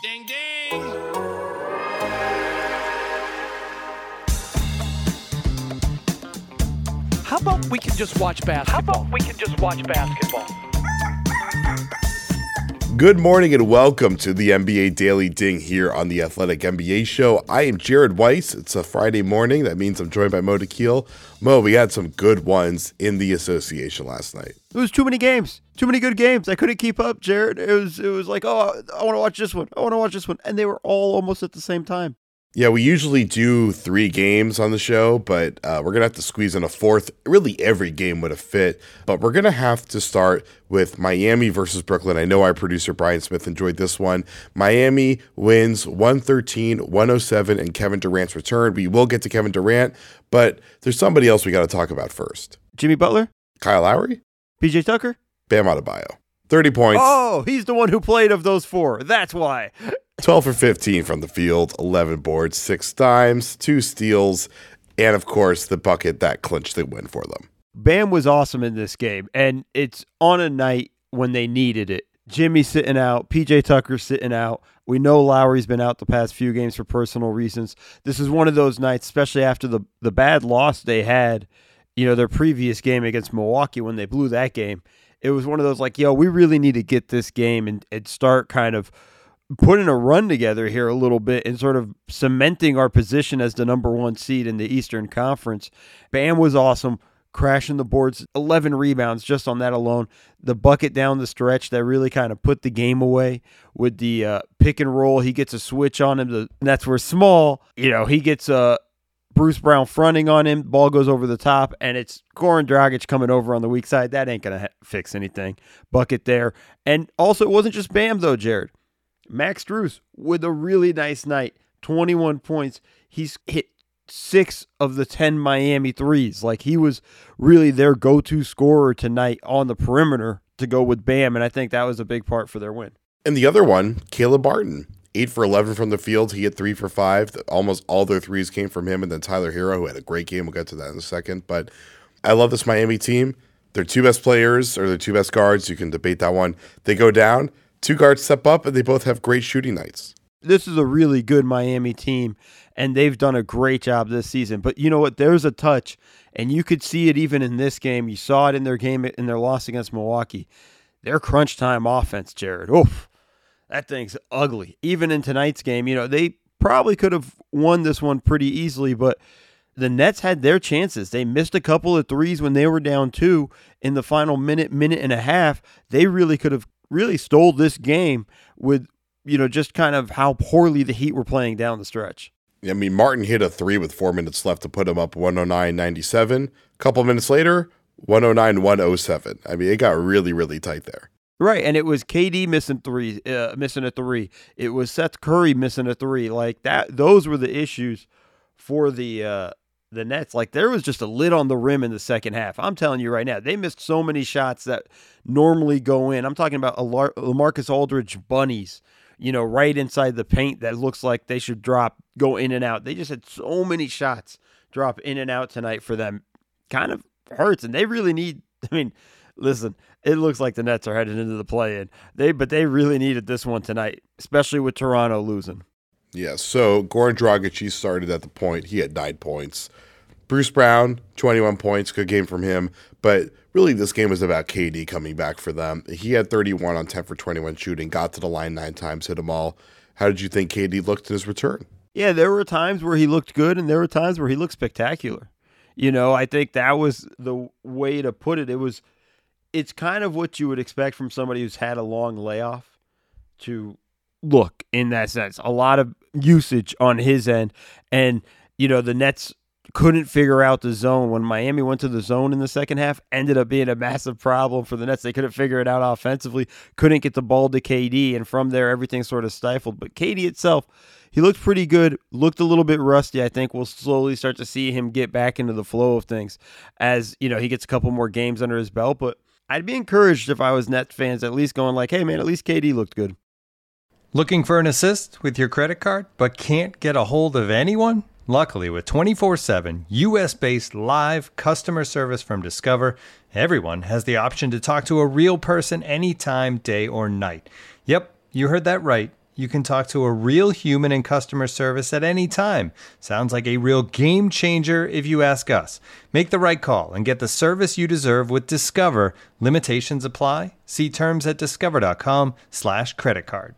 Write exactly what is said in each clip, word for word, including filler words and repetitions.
Ding, ding. How about we can just watch basketball? How about we can just watch basketball? Good morning and welcome to the N B A Daily Ding here on the Athletic N B A Show. I am Jared Weiss. It's a Friday morning. That means I'm joined by Mo Dakhil. Mo, we had some good ones in the association last night. It was too many games, too many good games. I couldn't keep up, Jared. It was it was like, oh, I want to watch this one. I want to watch this one. And they were all almost at the same time. Yeah, we usually do three games on the show, but uh, we're going to have to squeeze in a fourth. Really, every game would have fit, but we're going to have to start with Miami versus Brooklyn. I know our producer, Brian Smith, enjoyed this one. Miami wins one thirteen one oh seven in Kevin Durant's return. We will get to Kevin Durant, but there's somebody else we got to talk about first. Jimmy Butler? Kyle Lowry? P J Tucker? Bam Adebayo. thirty points. Oh, he's the one who played of those four. That's why. twelve for fifteen from the field, eleven boards, six dimes, two steals, and of course the bucket that clinched the win for them. Bam was awesome in this game, and it's on a night when they needed it. Jimmy sitting out, P J Tucker sitting out. We know Lowry's been out the past few games for personal reasons. This is one of those nights, especially after the, the bad loss they had, you know, their previous game against Milwaukee when they blew that game. It was one of those like, yo, we really need to get this game and, and start kind of putting a run together here a little bit and sort of cementing our position as the number one seed in the Eastern Conference. Bam was awesome, crashing the boards, eleven rebounds just on that alone. The bucket down the stretch that really kind of put the game away with the uh, pick and roll. He gets a switch on him. The Nets were small. You know, he gets a uh, Bruce Brown fronting on him. Ball goes over the top, and it's Goran Dragic coming over on the weak side. That ain't going to ha- fix anything. Bucket there. And also, it wasn't just Bam, though, Jared. Max Strus with a really nice night, twenty-one points. He's hit six of the ten Miami threes. Like, he was really their go-to scorer tonight on the perimeter to go with Bam, and I think that was a big part for their win. And the other one, Caleb Barton, eight for eleven from the field. He hit three for five. Almost all their threes came from him, and then Tyler Hero, who had a great game. We'll get to that in a second. But I love this Miami team. Their two best players, or their two best guards, you can debate that one. They go down. Two guards step up, and they both have great shooting nights. This is a really good Miami team, and they've done a great job this season. But you know what? There's a touch, and you could see it even in this game. You saw it in their game, in their loss against Milwaukee. Their crunch time offense, Jared. Oof, that thing's ugly. Even in tonight's game, you know, they probably could have won this one pretty easily, but the Nets had their chances. They missed a couple of threes when they were down two in the final minute, minute and a half. They really could have really stole this game with, you know, just kind of how poorly the Heat were playing down the stretch. I mean, Martin hit a three with four minutes left to put him up one oh nine ninety-seven. A couple minutes later, one oh nine one oh seven. I mean, it got really, really tight there. Right, and it was K D missing three, uh, missing a three. It was Seth Curry missing a three. Like that, those were the issues for the uh, the Nets. Like, there was just a lid on the rim in the second half. I'm telling you right now, they missed so many shots that normally go in. I'm talking about a Lar- LaMarcus Aldridge bunnies, you know, right inside the paint that looks like they should drop, go in and out. They just had so many shots drop in and out tonight for them. Kind of hurts, and they really need, I mean, listen, it looks like the Nets are headed into the play-in. They, but they really needed this one tonight, especially with Toronto losing. Yeah, so Goran Dragic, he started at the point. He had nine points. Bruce Brown, twenty-one points, good game from him. But really, this game was about K D coming back for them. He had thirty-one on ten for twenty-one shooting, got to the line nine times, hit them all. How did you think K D looked in his return? Yeah, there were times where he looked good, and there were times where he looked spectacular. You know, I think that was the way to put it. It was, it's kind of what you would expect from somebody who's had a long layoff to look in that sense. A lot of usage on his end. And, you know, the Nets couldn't figure out the zone. When Miami went to the zone in the second half, ended up being a massive problem for the Nets. They couldn't figure it out offensively, couldn't get the ball to K D, and from there, everything sort of stifled. But K D itself, he looked pretty good, looked a little bit rusty. I think we'll slowly start to see him get back into the flow of things as, you know, he gets a couple more games under his belt. But I'd be encouraged if I was Nets fans, at least going like, hey, man, at least K D looked good. Looking for an assist with your credit card, but can't get a hold of anyone? Luckily, with twenty-four seven U S-based live customer service from Discover, everyone has the option to talk to a real person anytime, day or night. Yep, you heard that right. You can talk to a real human in customer service at any time. Sounds like a real game changer if you ask us. Make the right call and get the service you deserve with Discover. Limitations apply. See terms at discover.com slash credit card.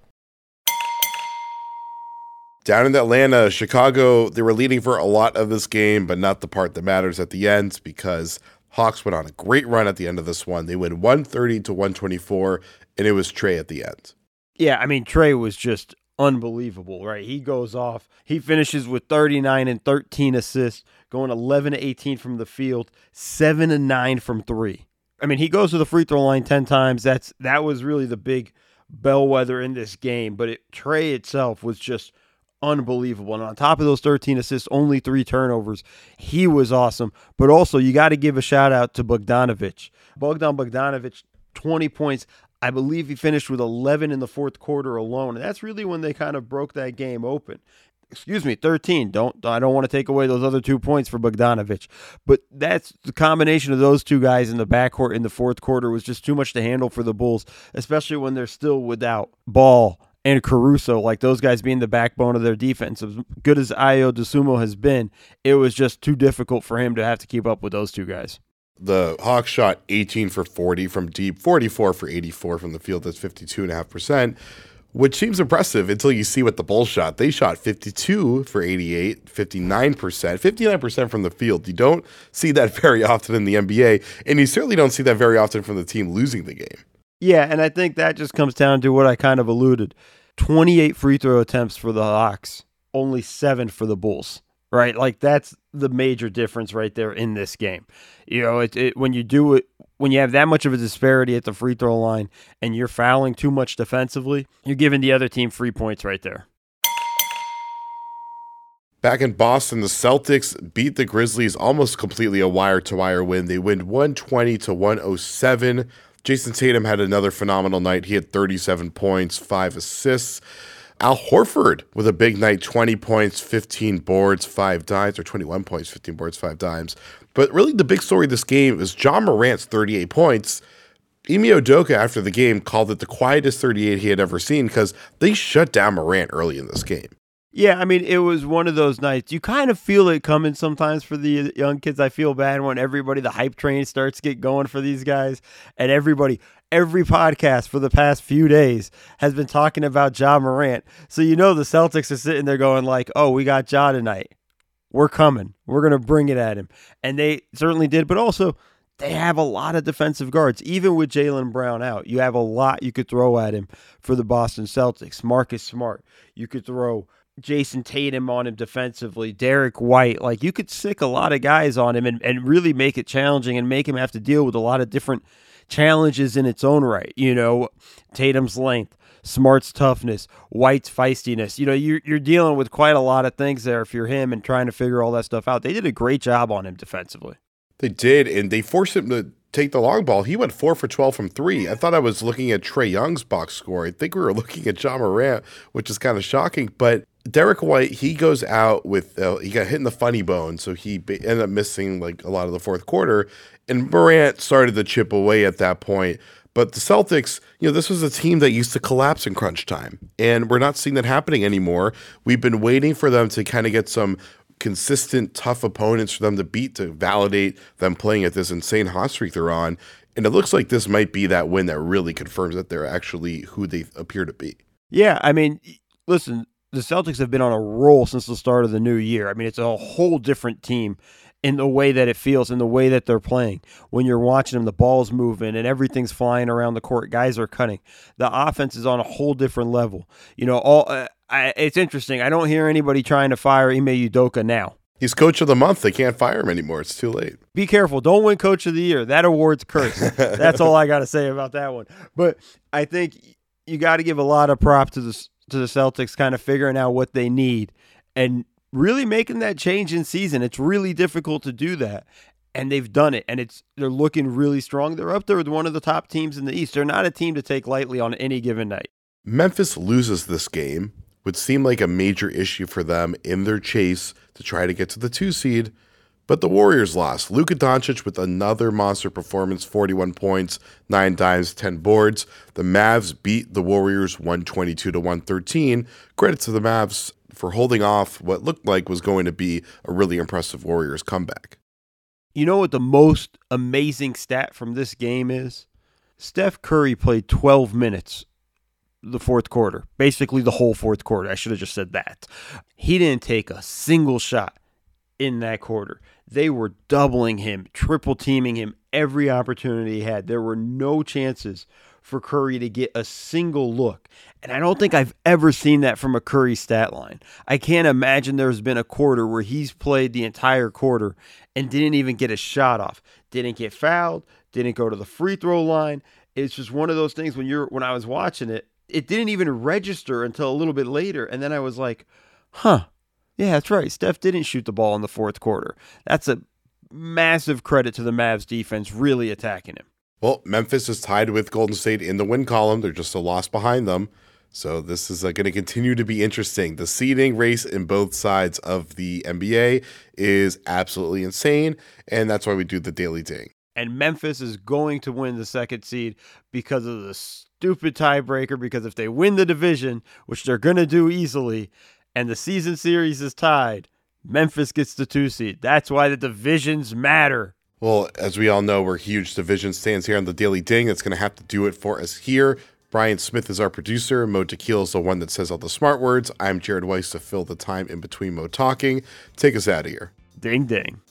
Down in Atlanta, Chicago, they were leading for a lot of this game, but not the part that matters at the end, because Hawks went on a great run at the end of this one. They win one thirty to one twenty-four, and it was Trae at the end. Yeah, I mean, Trae was just unbelievable, right? He goes off. He finishes with thirty-nine and thirteen assists, going eleven to eighteen from the field, seven and nine from three. I mean, he goes to the free throw line ten times. That's That was really the big bellwether in this game. But it, Trae itself was just unbelievable. And on top of those thirteen assists, only three turnovers. He was awesome. But also, you got to give a shout out to Bogdanović. Bogdan Bogdanović, twenty points. I believe he finished with eleven in the fourth quarter alone. And that's really when they kind of broke that game open. Excuse me, thirteen. Don't I don't want to take away those other two points for Bogdanović. But that's the combination of those two guys in the backcourt in the fourth quarter was just too much to handle for the Bulls, especially when they're still without Ball and Caruso, like those guys being the backbone of their defense. As good as Ayo Dosunmu has been, it was just too difficult for him to have to keep up with those two guys. The Hawks shot eighteen for forty from deep, forty-four for eighty-four from the field. That's fifty-two point five percent, which seems impressive until you see what the Bulls shot. They shot fifty-two for eighty-eight, fifty-nine percent, fifty-nine percent from the field. You don't see that very often in the N B A, and you certainly don't see that very often from the team losing the game. Yeah, and I think that just comes down to what I kind of alluded. twenty-eight free throw attempts for the Hawks, only seven for the Bulls. Right, like that's the major difference right there in this game. You know, it, it when you do it, when you have that much of a disparity at the free throw line and you're fouling too much defensively, you're giving the other team free points right there. Back in Boston, the Celtics beat the Grizzlies almost completely, a wire-to-wire win. They win one twenty to one oh seven. Jason Tatum had another phenomenal night. He had thirty-seven points, five assists. Al Horford with a big night, twenty points, fifteen boards, five dimes, or twenty-one points, fifteen boards, five dimes. But really the big story of this game is Ja Morant's thirty-eight points. Ime Udoka after the game called it the quietest thirty-eight he had ever seen because they shut down Morant early in this game. Yeah, I mean, it was one of those nights. You kind of feel it coming sometimes for the young kids. I feel bad when everybody, the hype train starts to get going for these guys. And everybody, every podcast for the past few days has been talking about Ja Morant. So you know the Celtics are sitting there going like, oh, we got Ja tonight. We're coming. We're going to bring it at him. And they certainly did. But also, they have a lot of defensive guards. Even with Jaylen Brown out, you have a lot you could throw at him for the Boston Celtics. Marcus Smart. You could throw Jason Tatum on him defensively, Derek White. Like, you could sick a lot of guys on him and, and really make it challenging and make him have to deal with a lot of different challenges in its own right. You know, Tatum's length, Smart's toughness, White's feistiness. You know, you're, you're dealing with quite a lot of things there if you're him and trying to figure all that stuff out. They did a great job on him defensively. They did, and they forced him to take the long ball. He went four for twelve from three. I thought I was looking at Trae Young's box score. I think we were looking at Ja Morant, which is kind of shocking. But Derek White, he goes out with, uh, he got hit in the funny bone, so he ended up missing like a lot of the fourth quarter. And Morant started to chip away at that point. But the Celtics, you know, this was a team that used to collapse in crunch time. And we're not seeing that happening anymore. We've been waiting for them to kind of get some consistent, tough opponents for them to beat to validate them playing at this insane hot streak they're on. And it looks like this might be that win that really confirms that they're actually who they appear to be. Yeah, I mean, listen, the Celtics have been on a roll since the start of the new year. I mean, it's a whole different team in the way that it feels, in the way that they're playing. When you're watching them, the ball's moving and everything's flying around the court. Guys are cutting. The offense is on a whole different level. You know, all uh, I, it's interesting. I don't hear anybody trying to fire Ime Udoka now. He's coach of the month. They can't fire him anymore. It's too late. Be careful. Don't win coach of the year. That award's cursed. That's all I got to say about that one. But I think you got to give a lot of prop to the to the Celtics kind of figuring out what they need and really making that change in season. It's really difficult to do that. And they've done it. And it's they're looking really strong. They're up there with one of the top teams in the East. They're not a team to take lightly on any given night. Memphis loses this game, would seem like a major issue for them in their chase to try to get to the two seed. But the Warriors lost. Luka Doncic with another monster performance, forty-one points, nine dimes, ten boards. The Mavs beat the Warriors one twenty-two to one thirteen. Credit to the Mavs for holding off what looked like was going to be a really impressive Warriors comeback. You know what the most amazing stat from this game is? Steph Curry played twelve minutes the fourth quarter, basically the whole fourth quarter. I should have just said that. He didn't take a single shot in that quarter. They were doubling him, triple teaming him every opportunity he had. There were no chances for Curry to get a single look. And I don't think I've ever seen that from a Curry stat line. I can't imagine there's been a quarter where he's played the entire quarter and didn't even get a shot off. Didn't get fouled, didn't go to the free throw line. It's just one of those things when you're when I was watching it, it didn't even register until a little bit later. And then I was like, huh. Yeah, that's right. Steph didn't shoot the ball in the fourth quarter. That's a massive credit to the Mavs defense really attacking him. Well, Memphis is tied with Golden State in the win column. They're just a loss behind them. So this is uh, going to continue to be interesting. The seeding race in both sides of the N B A is absolutely insane, and that's why we do the Daily Ding. And Memphis is going to win the second seed because of the stupid tiebreaker, because if they win the division, which they're going to do easily, and the season series is tied, Memphis gets the two seed. That's why the divisions matter. Well, as we all know, we're huge division stands here on the Daily Ding. That's going to have to do it for us here. Brian Smith is our producer. Mo Tequila is the one that says all the smart words. I'm Jared Weiss to fill the time in between Mo talking. Take us out of here. Ding, ding.